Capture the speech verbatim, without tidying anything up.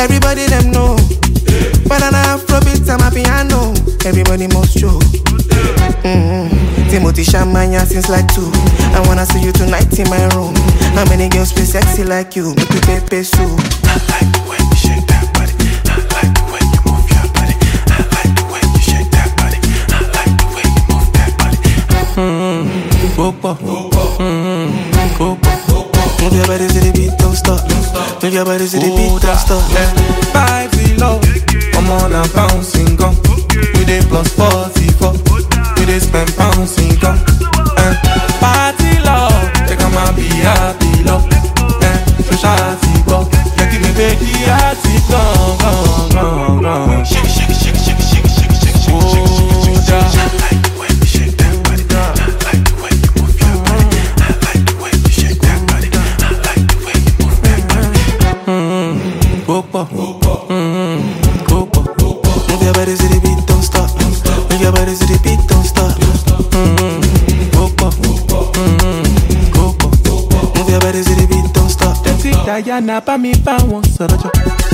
Everybody them know. But an Afrobeat and my piano. Everybody must show. Mm-hmm. Timothy Shamanya since like two. I wanna see you tonight in my room. How many girls play sexy like you? Make me pay pay so. I like the way you shake that body. I like the way you move your body. I like the way you shake that body. I like the way you move that body. Mm-hmm. Bopa. Mm-hmm. Bopa. Move your body to the beat, don't stop. Move your body to the beat, don't stop. Five below, I'm on a bouncing gun. We dey plus forty-four. We dey spend pounds in gun. Eh, party love, take a man be happy love. Eh, so shawty go, yeah give me baby hearty gone, gone, gone, gone. Shake, shake, shake, shake, shake, shake, shake, shake, shake, shake, shake. I like the way you shake that body. I like the way you move your body. I like the way you shake that body. I like the way you move that body. Mm-hmm. Bopa. Mm-hmm. Bopa. Move your body to the beat, don't stop. Move your body to the beat, don't stop. Mm-hmm. Bopa. Mm-hmm. Bopa. Move your body to the beat, don't stop. Diana, pa mi pa wọn sọ̀rọ̀ jọ.